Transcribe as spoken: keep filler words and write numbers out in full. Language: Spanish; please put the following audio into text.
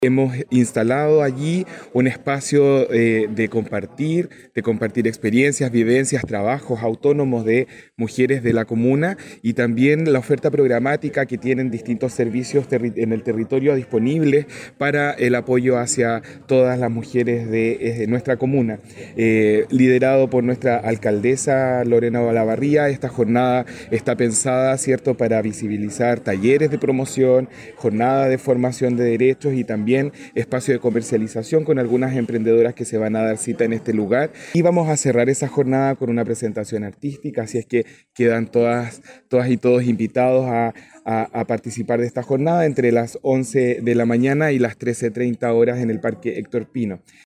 Hemos instalado allí un espacio eh, de compartir, de compartir experiencias, vivencias, trabajos autónomos de mujeres de la comuna y también la oferta programática que tienen distintos servicios en el territorio disponibles para el apoyo hacia todas las mujeres de, de nuestra comuna. Eh, liderado por nuestra alcaldesa Lorena Olavarría, esta jornada está pensada, ¿cierto?, para visibilizar talleres de promoción, jornada de formación de derechos y también espacio de comercialización con algunas emprendedoras que se van a dar cita en este lugar. Y vamos a cerrar esa jornada con una presentación artística, así es que quedan todas, todas y todos invitados a, a, a participar de esta jornada entre las once de la mañana y las trece treinta horas en el Parque Héctor Pino.